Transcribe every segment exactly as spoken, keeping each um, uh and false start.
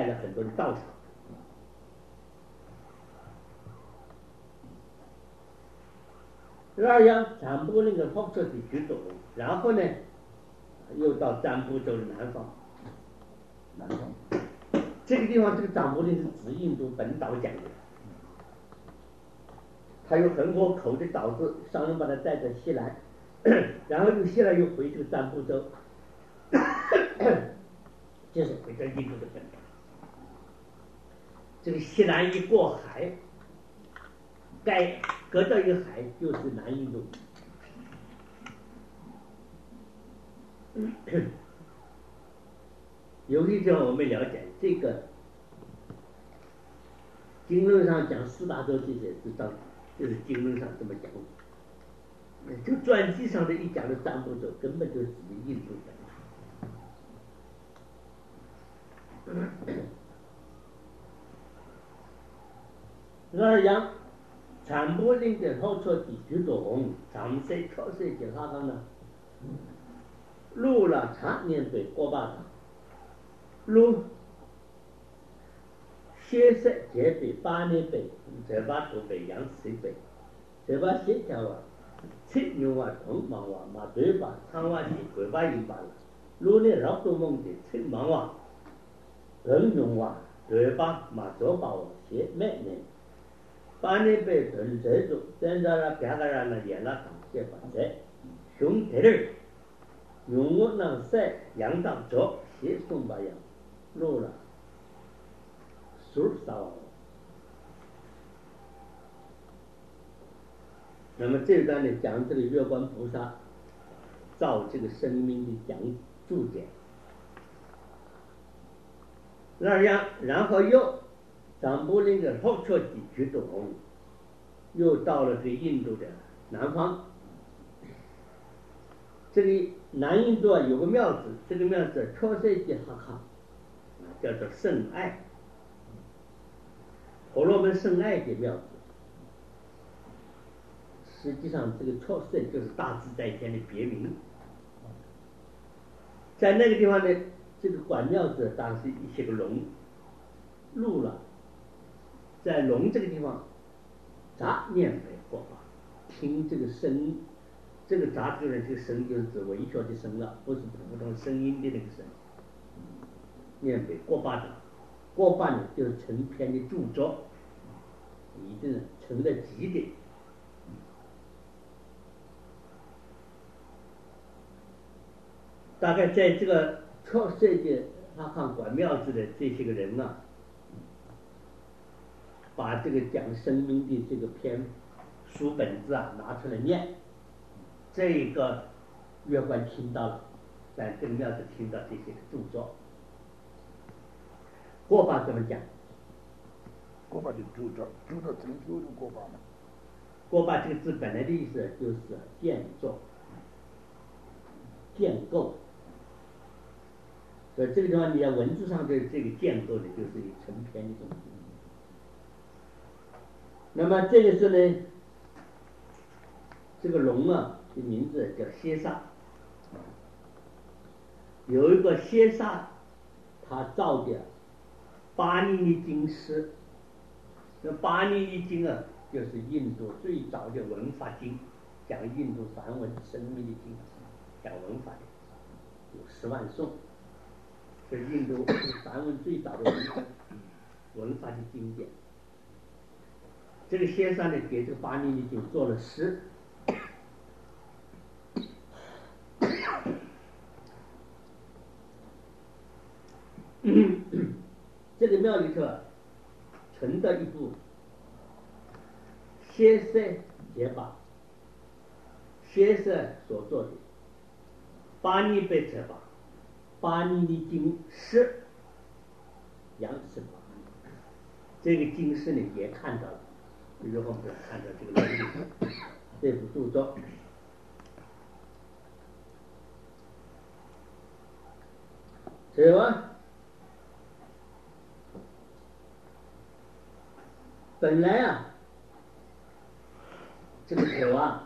开了很多的道场。二阳占卜那个北侧地区走，然后呢，又到占卜州的南方。 南方这个地方，这个占卜令是指印度本岛讲的，它有很多口的岛子，商人把它带到西南，然后又西来又回这个占卜州，就是回到印度的本岛。这个西南一过海，盖隔到一个海就是南印度。有一种我们了解，这个经论上讲四大洲这些是到，就是经论上这么讲。就传记上的一讲的占卜州，根本就是指的印度本。二阳占卜令的后侧地区中，长岁确岁节下方呢，路了常年对过巴掌，路先色节北八年北，这把土北阳水北，这把协调啊。七牛啊，同忙哇，马对吧？长哇是鬼吧一把了。路呢，绕多梦的七忙哇，人用哇，对吧？马左把我写每年，八年被屯这种，现在了别个人了演了当写法在，兄弟儿，用我能晒养当着写送吧样，路了，数少。那么这段呢，讲这个月光菩萨造这个生命的讲注解。那样，然后又占卜令的后侧地区中，又到了这印度的南方。这里南印度啊有个庙子，这个庙子确实的哈卡，叫做圣爱，婆罗门圣爱的庙子。实际上，这个确实就是大自在天的别名。在那个地方呢，这个管庙子当时一些个龙入了，在龙这个地方杂念北过法，听这个声，这个杂这个人这个声就是指微小的声了，不是普通声音的那个声。念北过巴掌，过巴呢就是成篇的著作，一定成了极的。大概在这个创世界他看管庙子的这些个人啊，把这个讲生命的这个篇书本子啊拿出来念，这一个月官听到了，在这个庙子听到这些个著作。过巴怎么讲？ 过巴的著作，著作成就的过巴嘛。 过巴这个字本来的意思就是建造、建构。所以这个地方你在文字上的这个建构呢，就是一成篇的东西。那么这个是呢，这个龙啊的名字叫歇萨，有一个歇萨，他造的巴尼尼经师。那巴尼尼经啊，就是印度最早的文法经，讲印度梵文生命的经，讲文法的，有十万颂。是印度梵文最早的文法文法的经典。这个先生呢，给这个巴尼尼经做了诗。这个庙里头存的一部先生解法，先生所做的巴尼贝哲法。巴尼尼经师，杨氏法，这个经师呢也看到了，日后会看到这个内容，这部著作。是吧？本来啊，这个手啊，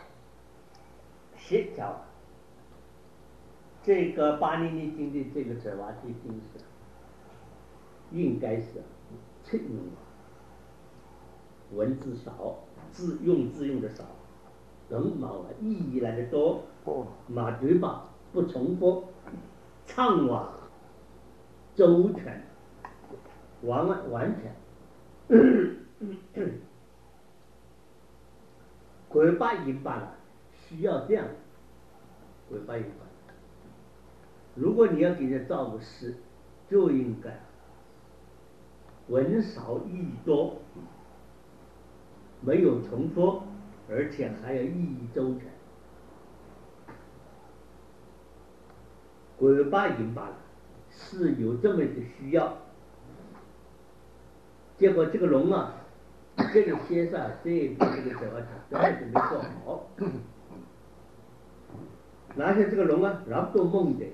协调。这个巴尼尼经的这个哲瓦提经师， 应该是七用法，文字少，字用字用的少，人毛啊意义来的多，马对吧不重复，唱话周全，完完完全。鬼八音八了，需要这样，鬼八音八。如果你要给人造个诗，就应该文少意多，没有重复，而且还要意义周全。鬼八音八了是有这么一个需要，结果这个龙啊，这个先生这一步这个时候他根本就没做好，拿下这个龙啊，然后做梦的。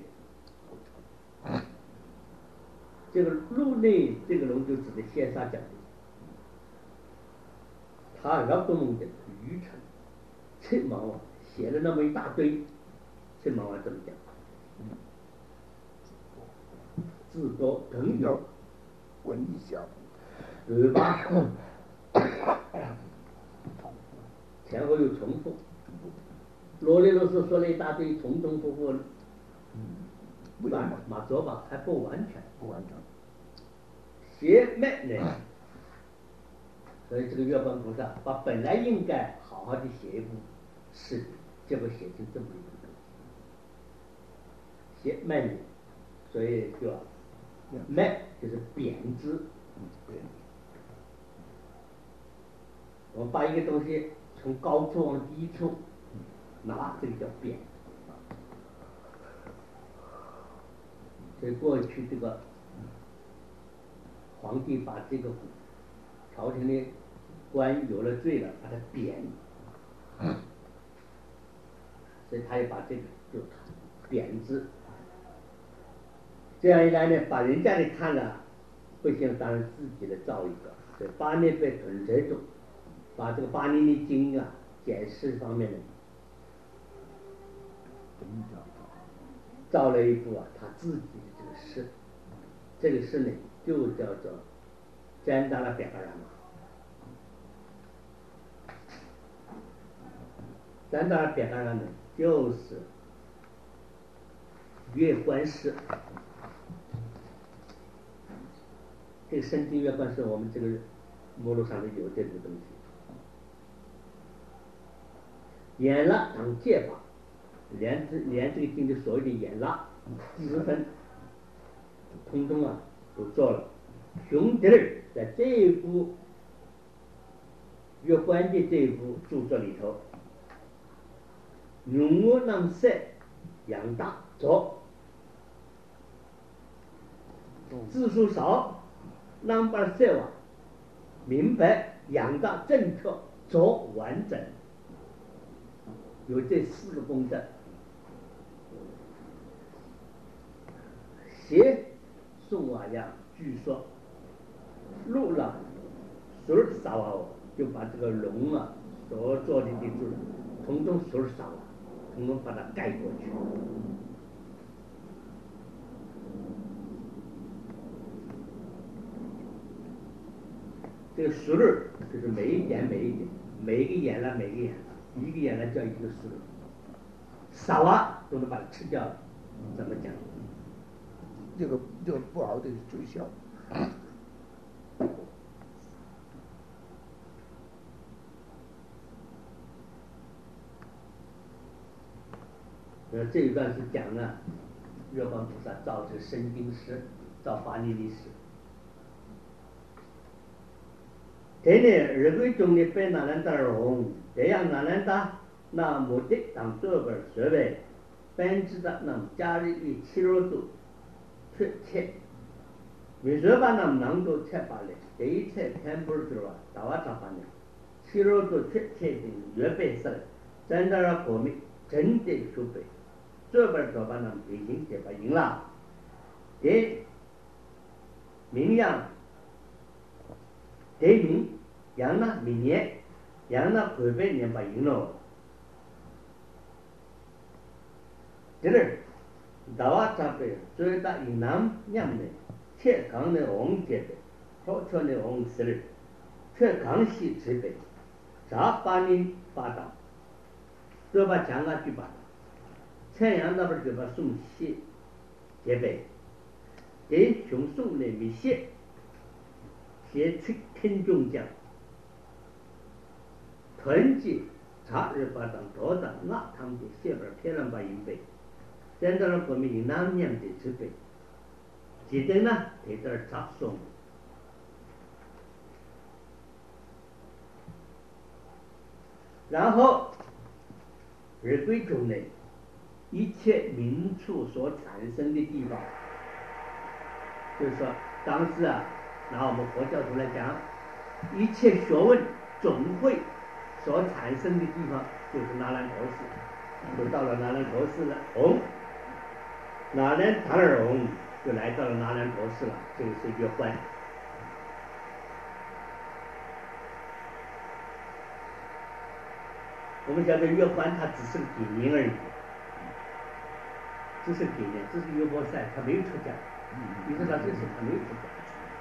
这个路内这个龙就指的先生讲的，他然后梦的愚蠢，赤毛啊写了那么一大堆，赤毛啊这么讲，字多等有文艺小， 对吧？前后又重复，啰里啰嗦说了一大堆，重重复复，马马左吧还不完全， 不完全。 邪脉呢？所以这个月光菩萨把本来应该好好的写一部诗，结果写成这么一个东西，邪脉呢？所以就脉就是贬字。我们把一个东西从高处往低处拿，这个叫贬。所以过去这个皇帝把这个朝廷的官有了罪了，把他贬，所以他也把这个就贬字。这样一来呢，把人家的看了不行，当然自己的造一个。所以八年被屯这种，把这个八年的经啊解释方面呢，造了一部啊他自己的这个诗，这个诗呢就叫做占达拉别嘎拉嘛。占达拉别嘎拉呢就是月观诗。这个身经月观是我们这个目录上面有这个东西，演蜡当戒法，连这连这个经的所有的演蜡、资分，通通啊都做了。兄弟儿在这一部月观的这一部著作里头，用我能塞养大做，字数少。能把塞瓦明白养大正确做完整，有这四个功德。写宋瓦呀，据说录了十二沙瓦，就把这个龙啊所做的地主统统十二沙瓦，统统把它盖过去。这个十二就是每一点每一点，每一个眼了每一个眼了，一个眼了叫一个十二，沙瓦都能把它吃掉了，怎么讲？ 这个这个不好的追销。 呃，这一段是讲了月光菩萨造这生经诗，造法尼历史。这呢，日规中的被哪能达容？这样哪能达？那目的当这本设备，本质的那么加入于七六度出切，为什么那么能够切把嘞？这一切全部是吧？大瓦查法呢？七六度出切的越白色，真的让国民真的修背，这本做法那么北京这把赢了，这名扬。대민양나민예양나골배년바인노这儿，大瓦查贝最大以南娘的 최강의 옹제배, 호천의 옹스를, 최강시 지배, 자반인 바다, 저바 장아쥐 바다, 최양나버 저바 숭시 제배, 대雄송의 미시, 제측 큰종장,团结查日巴当多当那他们的下边偏两把银杯，现在呢国民南面的支杯，记得呢给点查送。然后日规中呢，一切民处所产生的地方，就是说当时啊，拿我们佛教徒来讲，一切学问总会所产生的地方就是那兰陀寺，就到了那兰陀寺了。哦，那兰塔尔翁就来到了那兰陀寺了，这个是月关。我们晓得月关它只是个给名而已，只是给名，这是约伯赛，他没有出家。你说他这是他没有出家。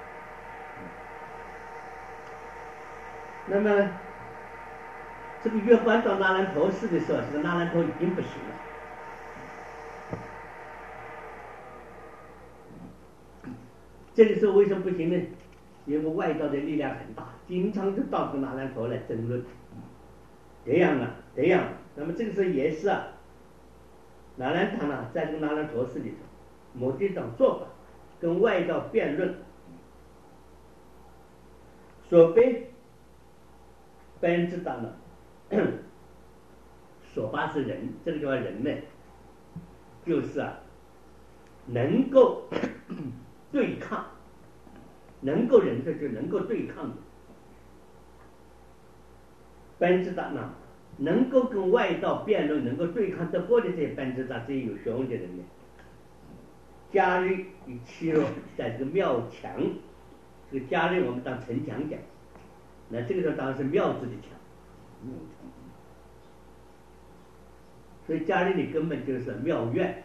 那么这个月关到那兰陀寺的时候，这个那兰陀已经不行了。这个时候为什么不行呢？因为外道的力量很大，经常就到这个那兰陀来争论，这样啊，这样。那么这个时候也是啊，那兰堂呢，在这个那兰陀寺里头，某这种做法跟外道辩论，所被本质当呢。所发是人，这个地方人呢，就是啊，能够对抗，能够忍受就能够对抗的。本质大呢，能够跟外道辩论，能够对抗得过的这些本质大这些有学问的人呢，家里与欺弱在这个庙墙，这个家里我们当城墙讲，那这个时候当然是庙子的墙。所以家里里根本就是庙院，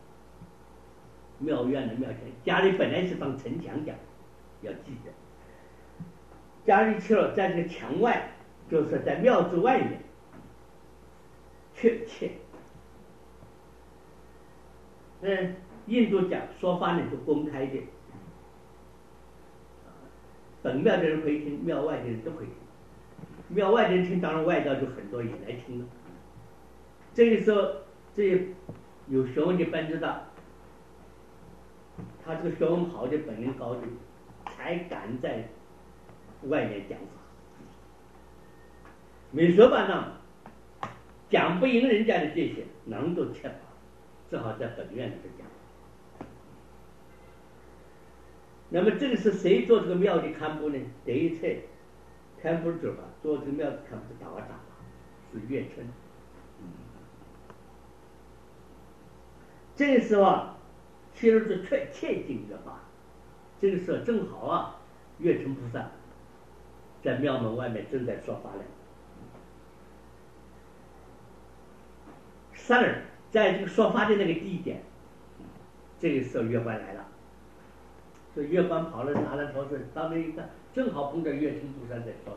庙院的庙墙，家里本来是当城墙讲，要记得。家里去了，在这个墙外，就是在庙子外面，确切。嗯，印度讲说法呢是公开的，本庙的人可以听，庙外的人都可以听。庙外的人听，当然外道就很多也来听了。这个时候，这些有学问的班知道，他这个学问好的、本领高的，才敢在外面讲法。没说吧呢，讲不赢人家的这些，能都切法，只好在本院里头讲。那么这个是谁做这个庙的堪布呢？第一次堪布者吧，做这个庙的堪布是大瓦大是月春。这个时候啊，其实是确切近月法。这个时候正好啊，月春菩萨在庙门外面正在说法了。三儿在这个说法的那个地点，这个时候月官来了，所以月官跑了拿了头子，到那一看，正好碰到月春菩萨在说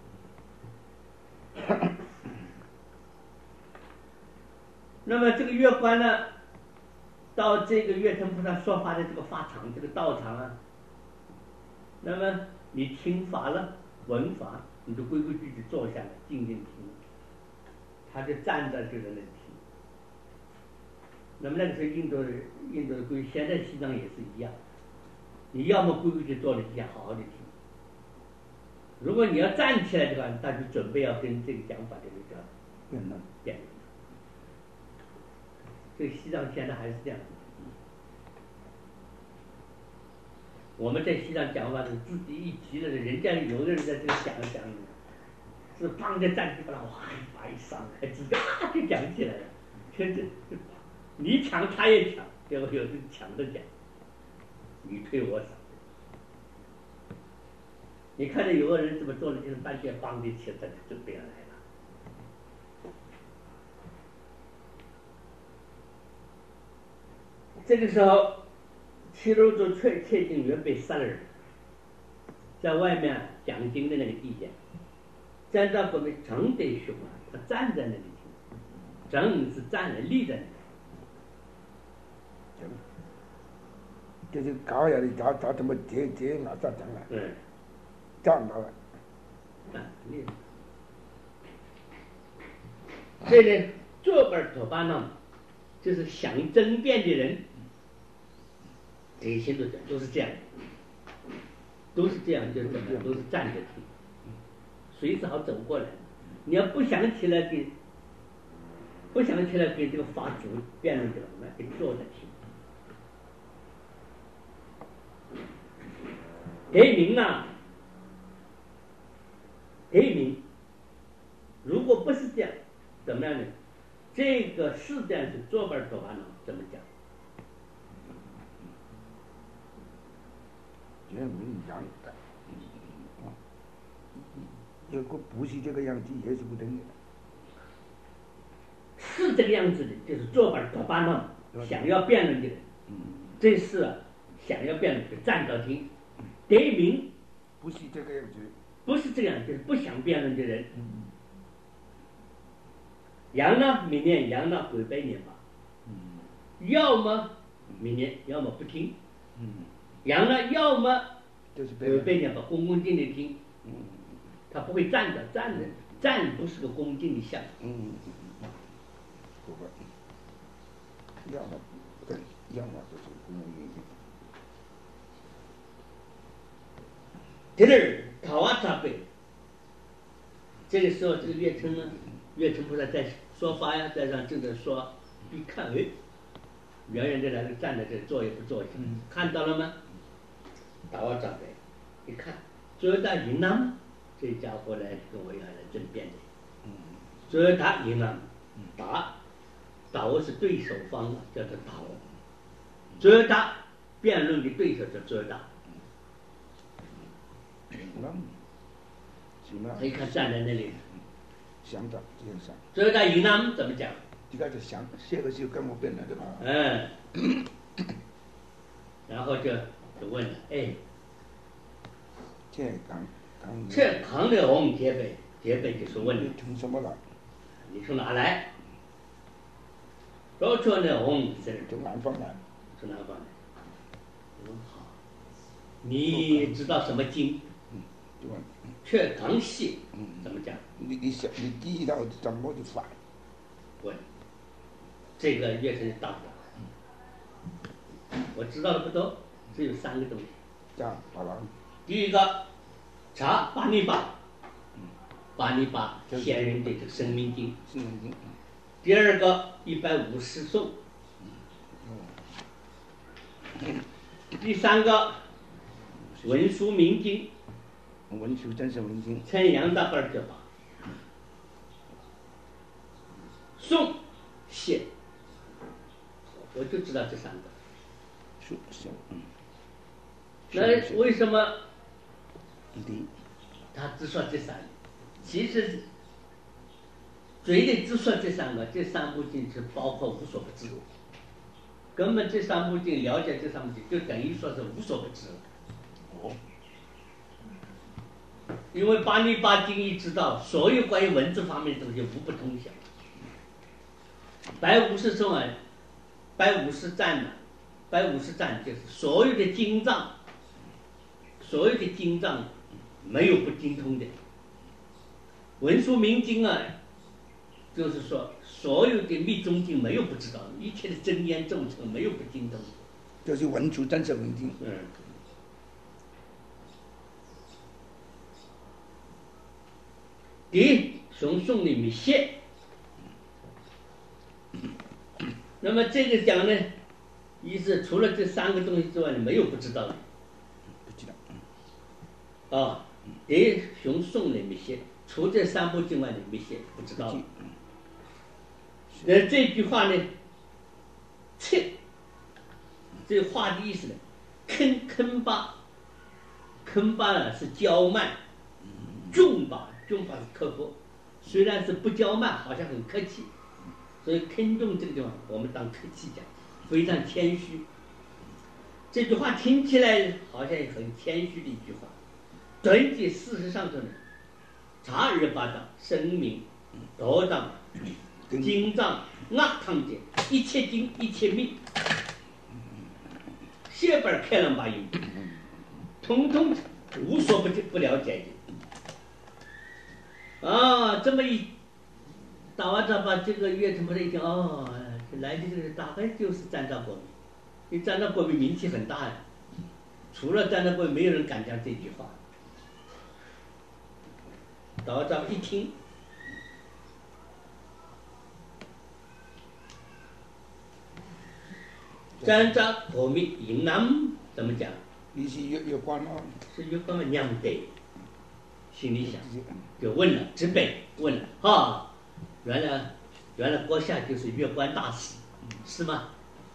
法。那么这个月官呢，到这个月春菩萨说法的这个法场，这个道场啊，那么你听法了，闻法，你就规规矩矩坐下来，静静听。他就站在就在那里听。那么那个时候印度人，印度的规，现在西藏也是一样。你要么规规矩矩坐在底下好好的听。如果你要站起来的话，那就准备要跟这个讲法的那个辩论辩论。所以西藏现在还是这样。我们在西藏讲话是自己一急的，人家有个人在这个讲讲，是放在站起把他哇一把一上开，自己啊就讲起来了。这这你抢他也抢，结果有人抢着讲，你推我搡。你看见有个人怎么做了，就是半天放的起来，就这样来了。这个时候， 七楼就确确定约被杀了人，在外面讲经的那个地点，站到后面程德雄啊，他站在那里听，程是站着立在那里。 就是搞下嚟搞搞怎么这这牙扎整啊？ 嗯， 扎唔到啊！ 啊，立。所以呢，坐本托巴呢，就是想争辩的人，这些都讲都是这样，都是这样，就是怎么样，都是站着听，随时好走过来。你要不想起来给，不想起来给这个法主辩论的，那就坐着听。得名啊，得名，如果不是这样，怎么样呢？这个事件是坐本托巴呢，怎么讲？ 这没一样的，啊，如果不是这个样子，也是不对的。 是这个样子的，就是坐本托巴呢，想要辩论的人，这事啊，想要辩论就站着听。得名不是这个样子， 不是这样，就是不想辩论的人。羊呢，明年羊呢回百年吧，要么明年，要么不听。羊呢，要么回百年吧，恭恭敬敬听。他不会站着，站着站不是个恭敬的象。 嗯，不会，要么对，要么就是恭恭敬敬。 第二，桃花茶杯。这个时候，这个月称呢，月称菩萨在说法呀，在让正在说，一看，哎，远远的来站在这，坐也不坐下，嗯、看到了吗？桃花茶杯，一看，最后他赢了，这家伙来跟我要来争辩的，最后他赢了，打，倒是对手方叫做倒，最后他辩论的对手叫最后打。他一看站在那里， 想的这样想。 所以他赢了怎么讲？ 这个就想，这个就跟我辩论的嘛。 嗯，然后就就问了，哎， 这扛扛。 这扛的红铁背，铁背就是问你从什么来？ 你从哪来？说出那红是从南方来。 从南方来。我说好，你知道什么经？却扛系，怎么讲？ 你你想你知道怎么去法？ 问，这个越是大的，我知道的不多，只有三个东西。 这样，好了。 第一个，查巴尼巴，巴尼巴先人的这个生命经。 生命经。 第二个，一百五十颂。第三个，文殊明经。 文殊真实明经， 称扬大本者吧，宋谢，我就知道这三个。 宋谢，嗯。 那为什么？ 第他只说这三个，其实嘴里只说这三个，这三部经是包括无所不知，根本这三部经了解这三部经，就等于说是无所不知了。 哦。 因为巴尼巴经一知道，所有关于文字方面的东西无不通晓。百五十颂啊，百五十赞呢，百五十赞就是所有的经藏，所有的经藏没有不精通的。文殊明经啊，就是说所有的密宗经没有不知道，一切的真言众称没有不精通。 就是文殊真实明经。 嗯。第一，从宋里面写，那么这个讲呢，意思除了这三个东西之外，没有不知道的。 不知道。啊，第一，从宋里面写，除这三部经外的没写，不知道。那这句话呢，切，这话的意思呢，坑坑巴，坑巴呢是骄慢，重巴。中法是刻薄，虽然是不骄慢，好像很客气，所以坑中这个地方我们当客气讲，非常谦虚。 这句话听起来好像很谦虚的一句话，实际事实上头呢，查二八章声明道章经章压堂节一切经一切命，写本开了马音，通通无所不不了解的啊！这么一打完这把这个月城不是一听哦，来的这个大概就是占章国民，因为占章国民名气很大呀，除了占章国民，没有人敢讲这句话。打完这一听。占章国民云南怎么讲？ 你是月月官吗？ 是月官嘛？娘得，心里想，就问了，直北问了，哈，原来原来阁下就是月官大使，是吗？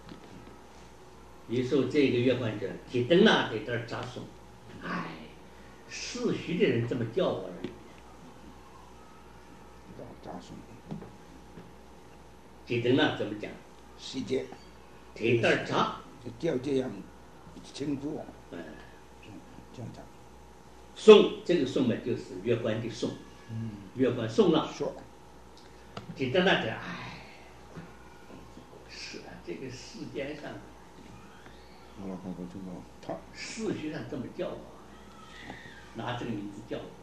于是这个月官者提灯啊，给这儿扎送，哎，世虚的人这么叫我而已。 扎送。 提灯啊，怎么讲？ 细节。 提这儿扎。 就调这样清楚。 嗯。 这样讲。 送这个送呢，就是月官的送。嗯。月官送了。 说。 提灯那点，哎，是啊，这个世间上。 我老看过这个，他世学上这么叫我，拿这个名字叫我。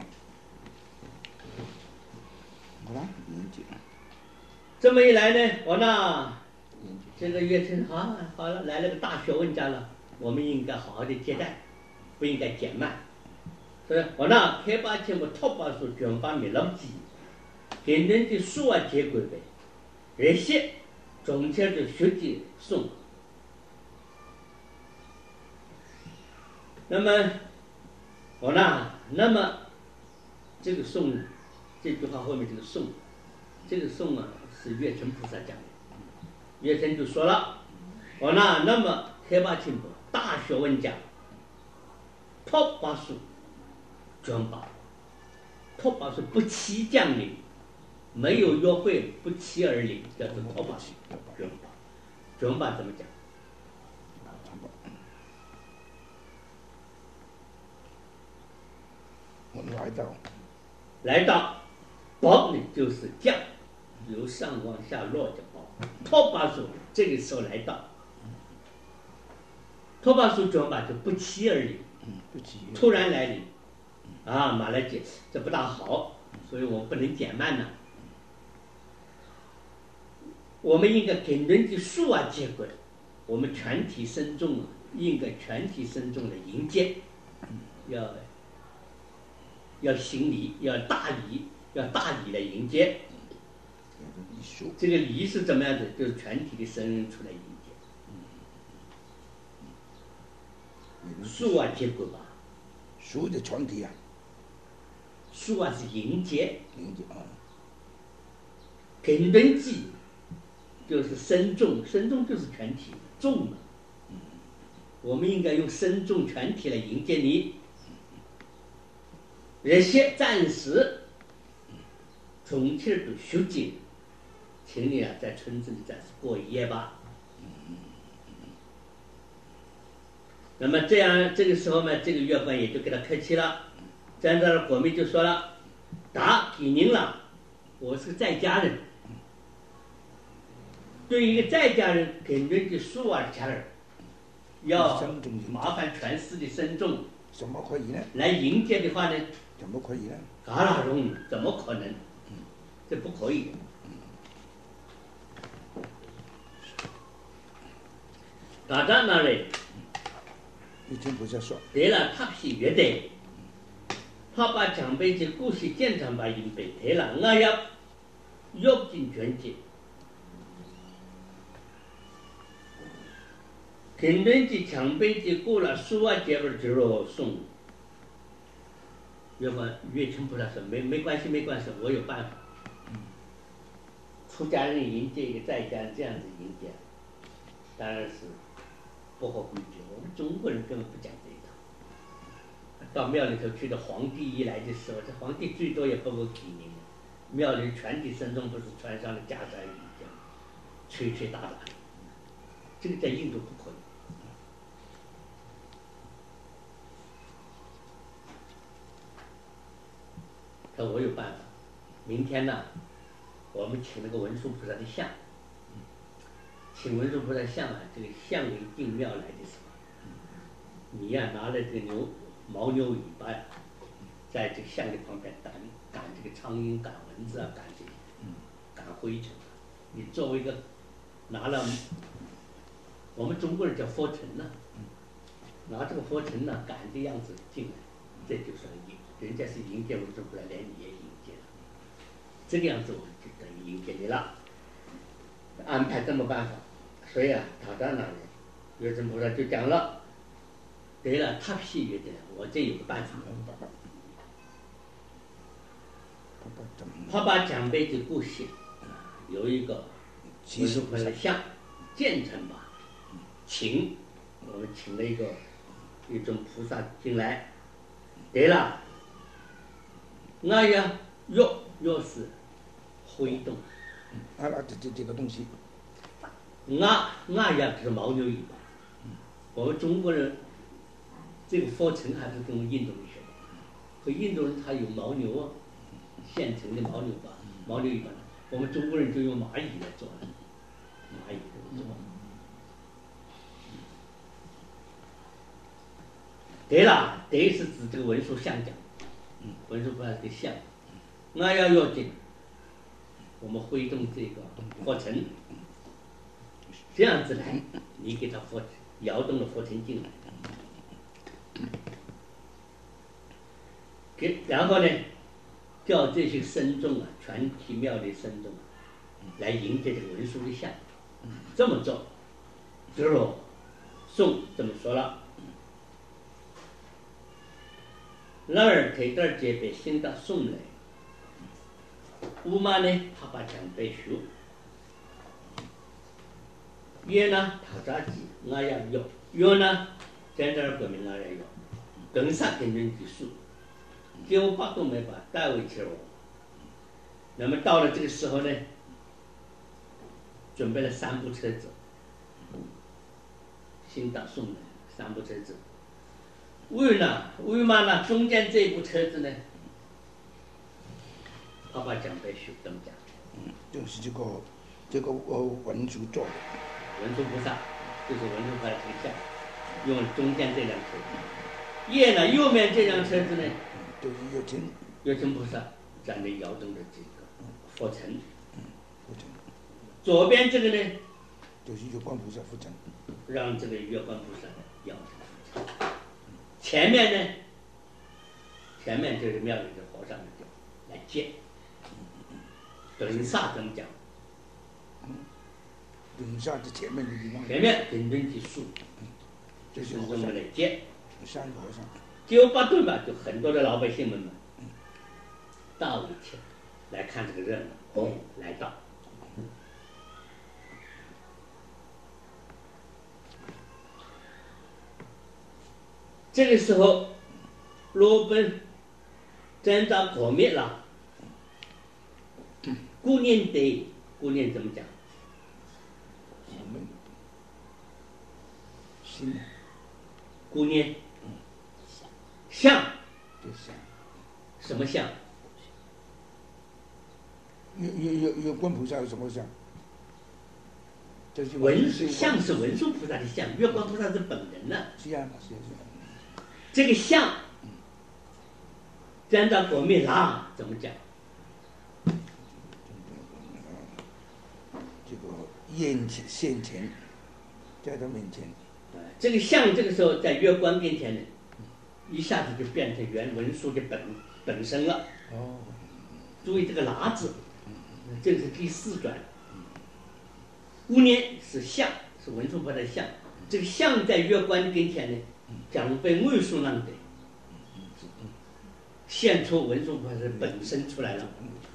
好了，年纪。 这么一来呢，我那这个月称好好了，来了个大学问家了，我们应该好好的接待，不应该减慢。所以我那开发前我托把书卷发米老几，天天的书啊结果呗，这些中间的学姐送。那么，我呢？那么，这个颂，这句话后面这个颂，这个颂啊是月城菩萨讲的。月城就说了，我呢？那么开发清楚，大学问家，托把书，转把，托把书不期降临，没有约会不期而临，叫做托把书，转把，转把怎么讲？ 我们来到， 来到，宝呢就是降，由上往下落的宝。托把书这个时候来到，托把书转把就不期而临，突然来临，啊，马来姐这不大好，所以我们不能减慢呢。我们应该跟人的数啊结果，我们全体慎重啊，应该全体慎重的迎接，要。要行礼，要大礼，要大礼来迎接。这个礼是怎么样子？就是全体的僧人出来迎接。树啊，结果吧。 树的全体啊。 树啊是迎接。 迎接啊。 肯顿记就是僧众，僧众就是全体众嘛。我们应该用僧众全体来迎接你。这些暂时重庆的学姐，请你啊在村子里暂时过一夜吧。那么这样这个时候呢，这个月官也就给他客气了。站在那国民就说了：“答给您了，我是个在家人。对于一个在家人，肯定的数啊家人，要麻烦全市的僧众。” 怎么可以呢？ 来迎接的话呢？ 怎么可以呢？ 嘎啦容怎么可能？这不可以。大家那里， 一听不再说。 得了，他是乐队，他把奖杯的故事建成把银杯得了，我要约进全节。肯定的强杯的过了数啊节本就要送。月官月称菩萨说没没关系没关系，我有办法。出家人迎接一个在家人这样子迎接，当然是不合规矩。我们中国人根本不讲这一套。到庙里头去的皇帝一来的时候，这皇帝最多也不够给您。庙里全体僧众不是穿上了袈裟衣，吹吹打打的，这个在印度不可以。 说我有办法，明天呢，我们请那个文殊菩萨的像，请文殊菩萨像啊，这个像离进庙来的时候，你呀、拿了这个牛牦牛尾巴呀，在这个像的旁边赶赶这个苍蝇、赶蚊子啊，赶这个赶灰尘啊。你作为一个拿了我们中国人叫佛尘呐、拿这个佛尘呐、赶的样子进来，这就是迎人家是迎接文殊菩萨，连你也迎接了，这个样子我们就等于迎接你了。安排这么办法，所以啊，他在那里，月神菩萨就讲了，对了，他批阅的，我这有个办法。他把奖杯的故事有一个文殊菩萨像建成吧，请我们请了一个一种菩萨进来，对了，那呀药药是挥动， 啊啊这这这个东西， 那那呀就是牦牛尾巴，我们中国人这个佛尘还是跟印度人学的，和印度人他有牦牛啊，现成的牦牛吧，牦牛尾巴，我们中国人就用蚂蚁来做了，蚂蚁这么做。对了，对是指这个文殊像讲，文殊菩萨的像，那要要紧，我们挥动这个佛尘，这样子来，你给他佛摇动了佛尘进来，给然后呢，叫这些僧众啊，全体庙里僧众啊，来迎接这个文殊的像，这么做，之后颂这么说了。然而推点戒被新的送来，乌玛呢，他把奖杯修，耶呢，他扎记，我要有，有呢，在这儿表明我要有，更上跟人技术，九八都没把带回去了。那么到了这个时候呢，准备了三部车子，新的送来三部车子。为呢，为嘛呢？中间这部车子呢，他把奖杯修登奖。 嗯，就是这个这个呃文殊做的。 文殊菩萨，就是文殊菩萨这个像，用中间这辆车子。叶呢，右面这辆车子呢， 就是月经。 月经菩萨站在摇动的这个佛尘。 佛尘。 左边这个呢， 就是月光菩萨佛尘。 让这个月光菩萨摇这个佛尘。前面呢，前面就是庙里的和尚来接，等萨怎么讲？ 等萨的前面的地方。 前面等顿结束，就是这么来接。 山和尚。 九八顿吧，就很多的老百姓们嘛，到一起来看这个热闹，哦，来到。这个时候，罗本真到破灭了。顾念对，顾念怎么讲？ 我们心顾念像， 像什么像？ 月月月月光菩萨有什么像？ 文像是文殊菩萨的像，月光菩萨是本人呢、啊。 是啊，是啊，是啊。 这个像，真到破灭了，怎么讲？ 这个眼前现前，在他面前。 这个像这个时候在月光面前呢，一下子就变成原文殊的本本身了。 哦。 注意这个“拿”字，这个是第四转。乌念是像，是文殊菩萨的像。这个像在月光跟前呢，讲被文殊让的，现出文殊菩萨的本身出来了。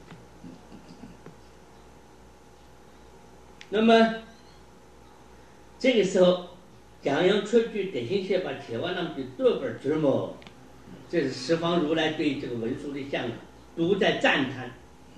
那么这个时候，讲扬出去德行些把铁瓦那的多本折磨，这是十方如来对这个文殊的像啊，都在赞叹。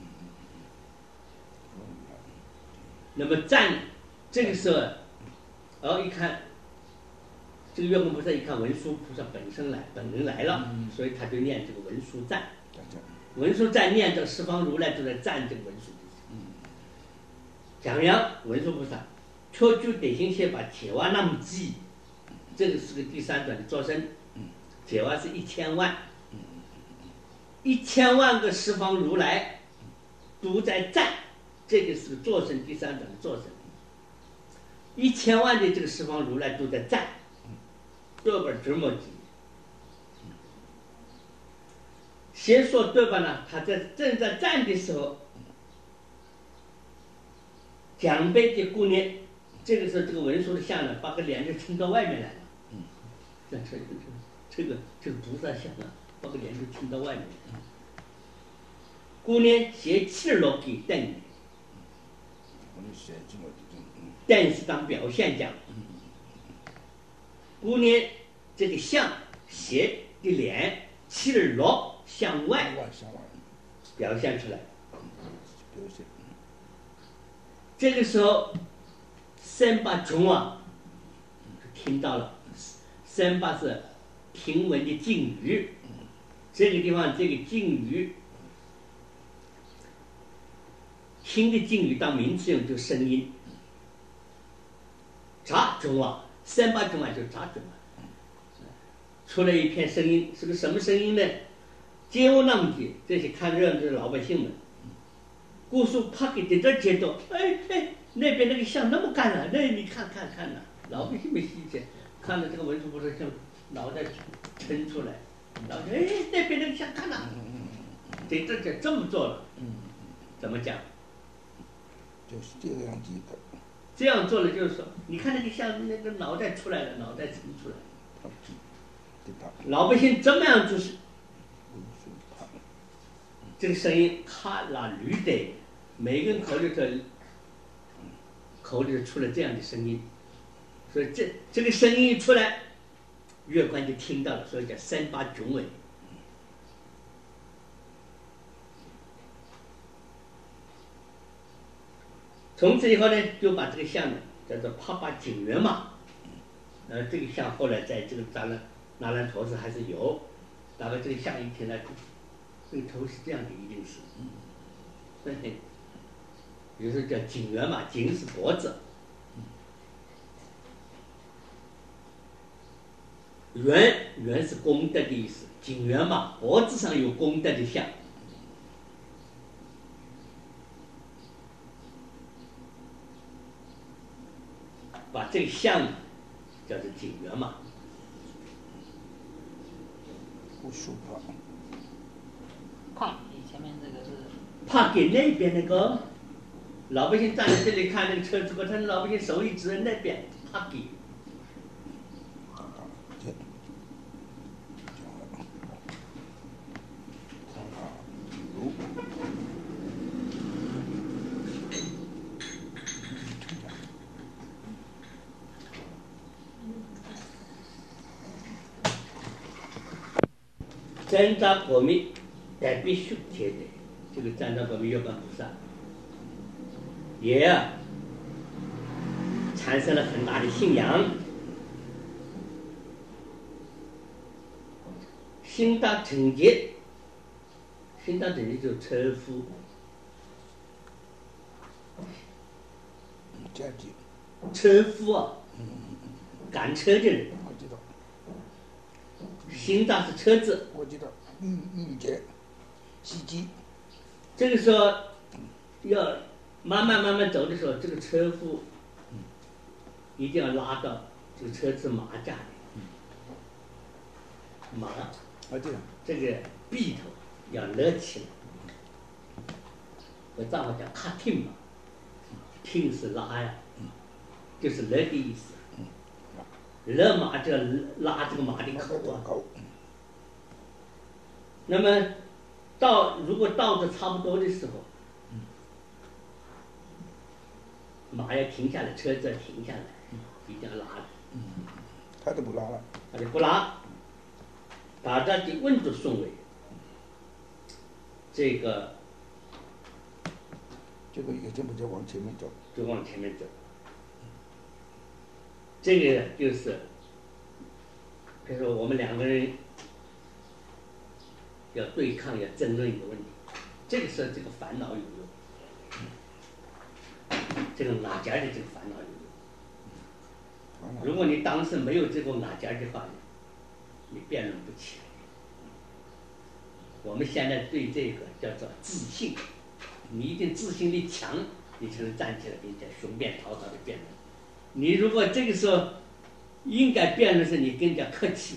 那么赞这个时候，哦，一看这个月光菩萨一看文殊菩萨本身来本人来了，所以他就念这个文殊赞。 文殊在念着，十方如来都在赞这个文殊。讲扬文殊菩萨，确据德行先把解瓦那么记，这个是个第三转的作身，解瓦是一千万，一千万个十方如来都在赞，这个是个作身第三转的作身，一千万的这个十方如来都在赞，对吧？这么记。先说对吧呢？他在正在站的时候，奖杯的姑娘，这个时候这个文殊的像呢，把个脸就撑到外面来了。嗯，这这这这个这个菩萨像啊，把个脸就撑到外面来了。姑娘写七六给等，等是当表现讲。姑娘这个像斜的脸七六。向外表现出来，这个时候三八中啊听到了，三八是听闻的敬语，这个地方这个敬语听的敬语当名词用就声音，杂中啊，三八中啊就杂中啊，出了一片声音，是个什么声音呢？街屋那么的，这些看热闹的老百姓们，姑苏啪给在这接到，哎哎，那边那个像那么干了，那你看看看呐，老百姓们稀奇，看到这个文殊菩萨像脑袋抻出来，老百姓哎那边那个像看呐，这这就这么做了，怎么讲？ 就是这个样子的。 这样做了就是说，你看那个像那个脑袋出来了，脑袋抻出来，老百姓怎么样就是。这个声音咔啦驴的，每个人口里头口里头出了这样的声音，所以这这个声音一出来，月官就听到了，所以叫三八囧尾。从此以后呢，就把这个像呢叫做帕巴景元嘛，呃，这个像后来在这个展览拿来头子还是有，大概这个像一听来。这个头是这样的，一定是，对，比如说叫颈圆嘛，颈是脖子，圆圆是功德的意思，颈圆嘛，脖子上有功德的像，把这个像叫做颈圆嘛。 不舒服。 怕你前面这个是怕给那边那个老百姓站在这里看那个车子，他老百姓手一指那边，怕给。真扎果密在必须贴的，这个真扎果密月光菩萨也产生了很大的信仰，心大整洁，心大整洁就是车夫，车夫啊，赶车的人。心大是车子， 我知道，御御姐，司机。 这个时候要慢慢慢慢走的时候，这个车夫一定要拉到这个车子马架里，马，这个臂头要勒起来。我藏话叫卡听嘛，听是拉呀，就是勒的意思。勒马就拉这个马的口啊。那么到如果到的差不多的时候，马要停下来，车子要停下来，一定要拉的。 他就不拉了。 他就不拉，大家就问住顺位。这个这个也就不就往前面走， 就往前面走。这个就是，比如说我们两个人要对抗，要争论一个问题。这个时候，这个烦恼有用，这个哪家的这个烦恼有用。如果你当时没有这个哪家的话，你辩论不起来。我们现在对这个叫做自信，你一定自信力强，你才能站起来并且雄辩滔滔的辩论。你如果这个时候应该辩论时，你更加客气。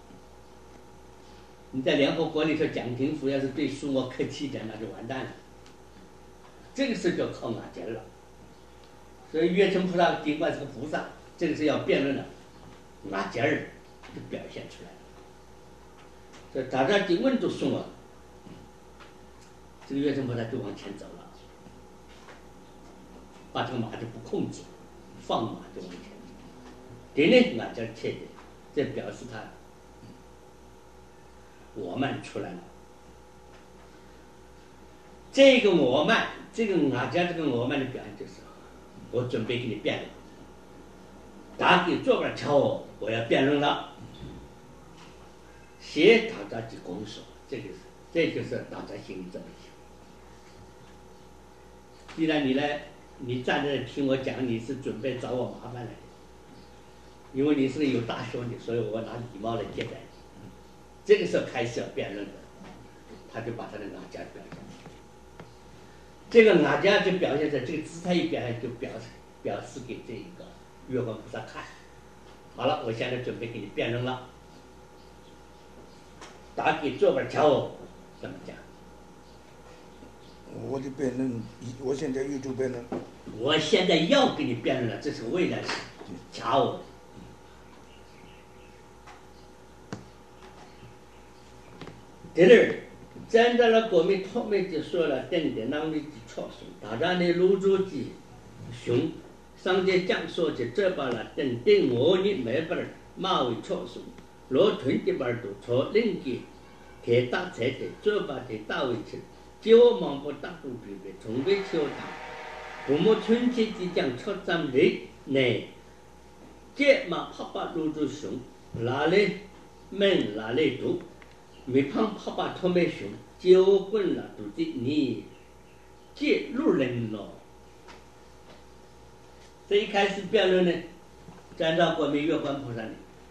你在联合国里头，蒋廷福要是对苏俄客气一点，那就完蛋了。这个是就靠哪家了。所以月城菩萨尽管是个菩萨，这个是要辩论的，哪家人就表现出来了。所以大家就问住苏俄，这个月城菩萨就往前走了，把这个马就不控制，放马就往前走。这呢，哪家切的，这表示他我慢出来了。这个我慢，这个哪家这个我慢的表现就是，我准备给你辩论，大家坐过来瞧我，我要辩论了。写大家去拱手，这个是，这就是大家心里这么想。既然你来，你站在这听我讲，你是准备找我麻烦来的，因为你是个有大兄弟，所以我拿礼貌来接待你。这个时候开始要辩论的，他就把他的哪家表现。这个哪家就表现在这个姿态一表现，就表示表示给这个月光菩萨看。好了，我现在准备给你辩论了。打给坐板瞧我，怎么讲？ 我的辩论，我现在又做辩论。 我现在要给你辩论了，这是未来事，瞧我。第二，站在了国民托面就说了，等的那里的操守，大家呢入住的熊，上节讲说的这把了，等等我呢没法儿马尾操守。罗屯的班都朝另个铁大菜的做把的大位置，叫忙不大都准备从未敲打，父母春节即将出站里内，这嘛拍把入住熊，哪里门哪里读，没胖拍把托没熊，叫滚了都的你这路人咯。这一开始辩论呢，站到国民月光菩萨呢。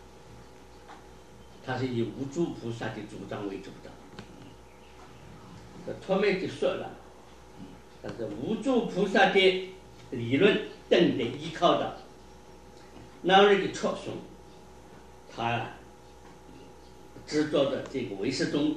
他是以无住菩萨的主张为主张，这托面就说了，但是无住菩萨的理论等的依靠的那人的操守，他执着的这个唯识宗，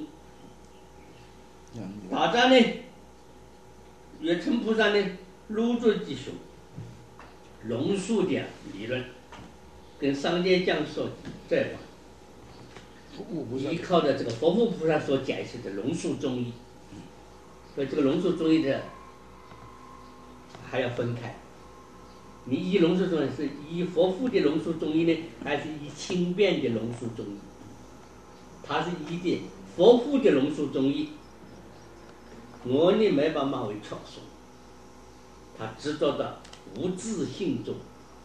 大家呢，月城菩萨呢，入住的修龙树的理论，跟上节讲说这吧。依靠的这个佛父菩萨所解释的龙树中医，所以这个龙树中医的还要分开。你依龙树中医是依佛父的龙树中医呢，还是依轻便的龙树中医？他是依的佛父的龙树中医，我呢没办法为操守，他执着的无自性中。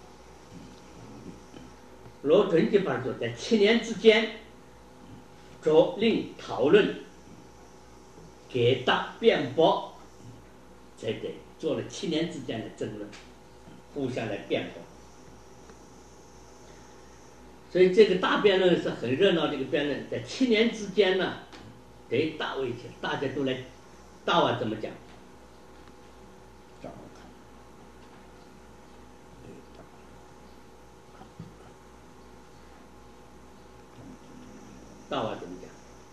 罗屯的班说，在七年之间。着令讨论，给答辩驳，这个做了七年之间的争论，互相来辩驳。所以这个大辩论是很热闹的一个辩论，在七年之间呢，给大位置，大家都来，大话怎么讲？大话怎么讲？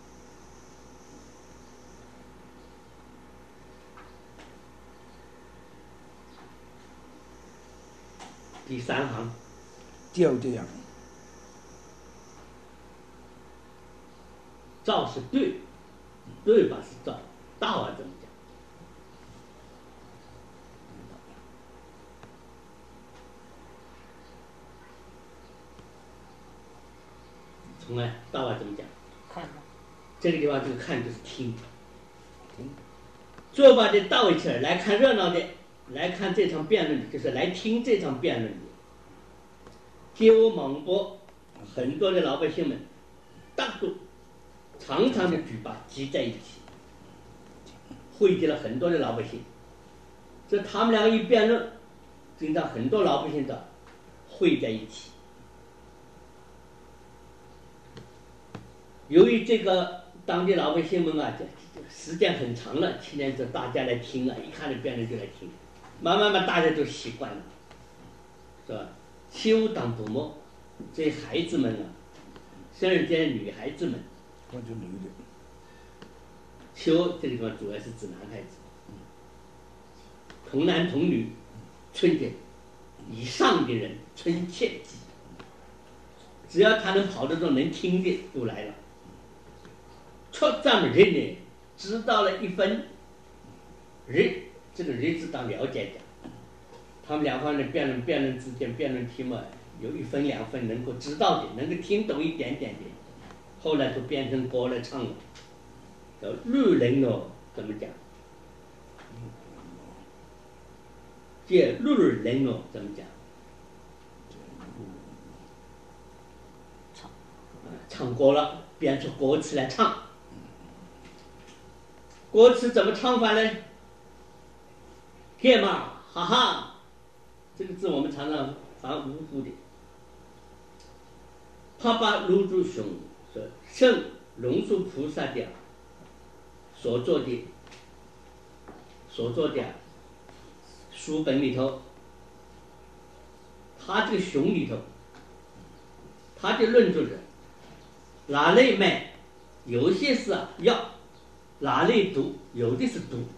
第三行， 就这样。 照是对，对吧是照，大话怎么讲？重来，大话怎么讲？ 看吧。 这个地方这个看就是听。做把的大位起来，来看热闹的，来看这场辩论的，就是来听这场辩论的。街屋广播，很多的老百姓们，大都长长的举把挤在一起，汇集了很多的老百姓。这他们两个一辩论，经常很多老百姓的汇在一起。由于这个当地老百姓们啊，时间很长了，七年之后大家来听啊，一看这辩论就来听，慢慢慢大家都习惯了，是吧？秋当不默，这些孩子们啊，甚至这些女孩子们， 我就女的， 秋这个地方主要是指男孩子，童男童女，春节以上的人春切记，只要他能跑得动、能听的都来了。出咱们人呢，知道了一分，人这个人字当了解讲，他们两方的辩论辩论之间辩论题目有一分两分能够知道的，能够听懂一点点的，后来都变成歌来唱了。叫绿人哦，怎么讲？这绿人哦，怎么讲？ 唱， 唱歌了，编出歌词来唱。歌词怎么唱法呢？天嘛，哈哈，这个字我们常常常无辜的。帕巴卢祖雄说，圣龙树菩萨的所做的所做的书本里头，他这个熊里头，他的论著是哪类卖，有些是啊要。哪类毒，有的是毒。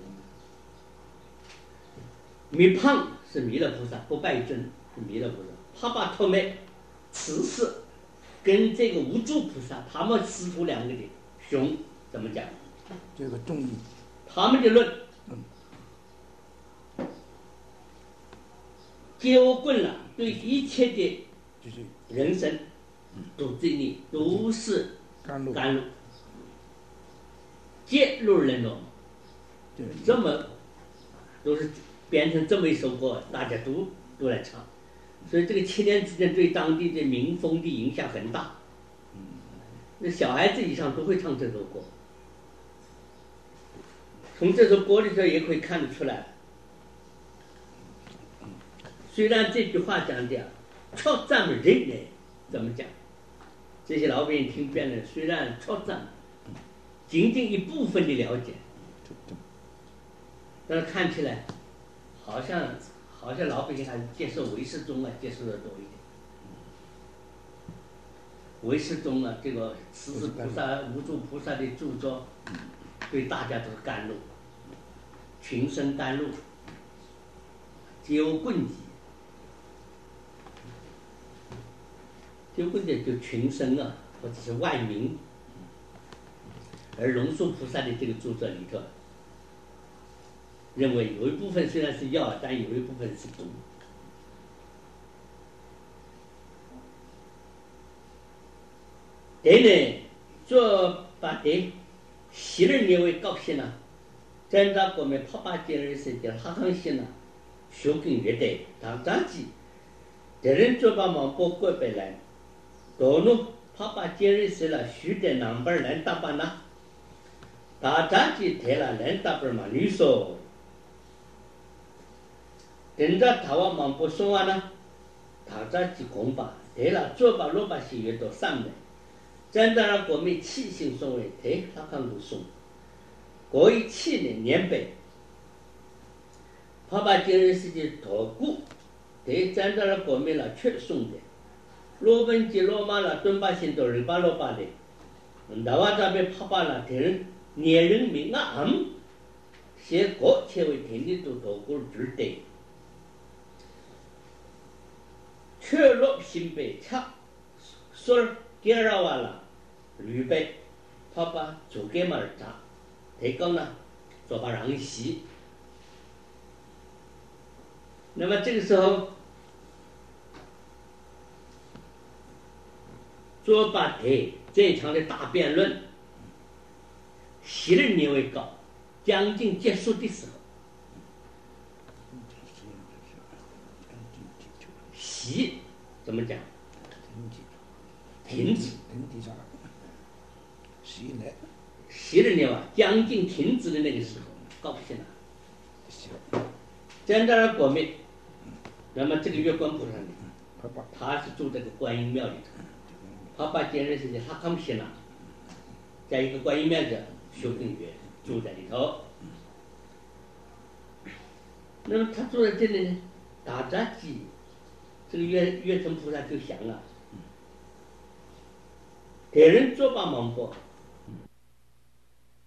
弥胖是弥勒菩萨，不拜真是弥勒菩萨。帕巴托麦此事跟这个无助菩萨，他们师徒两个的熊怎么讲？ 这个中医， 他们的论，接我棍了，对一切的就是人生都这里都是甘露， 甘露。揭露人哦，这么都是编成这么一首歌，大家都都来唱，所以这个七年之间对当地的民风的影响很大。那小孩子以上都会唱这首歌，从这首歌里头也可以看得出来。虽然这句话讲的超赞的人呢，怎么讲？这些老百姓听遍了，虽然超赞。仅仅一部分的了解，但是看起来好像好像老百姓还是接受唯识宗啊，接受的多一点。唯识宗啊，这个慈氏菩萨、无住菩萨的著作，对大家都是甘露，群生甘露，九棍集，九棍集就群生啊，或者是万民。而龙树菩萨的这个著作里头，认为有一部分虽然是药，但有一部分是毒。对呢，做把的昔日年为高兴呢，在那国面拍拍节日时的哈康些呢，修根乐队当杂技，敌人做把忙包过来来，多弄拍拍节日时了，许的南边来打扮呢。大家去提了人大本嘛，女说，跟着台湾忙不送完呢，大家去恐怕提了做把罗把西越到上面，真的让国民气性送为提他看不送，过一七年年北，他把今日世界托顾，提真的让国民了却送的，罗本吉罗马了敦巴新都日巴罗巴的，台湾这边拍把了提人。年人民啊，嗯，写国切为天地都透过指的，却落新北恰，说第二完了，吕北，他把做给嘛儿查，提高呢，做把让洗。那么这个时候，做把提这一场的大辩论。昔日年为高，将近结束的时候，习怎么讲？停止。 停止啥？ 西南， 西的年啊，将近停止的那个时候，高不兴了。 行， 在那儿过命，那么这个月光菩萨呢， 他把他是住这个观音庙里头，他把见人世界他看不行了，在一个观音庙的修根月住在里头。那么他住在这里呢，打杂机，这个月月城菩萨就想了，给人做把忙活，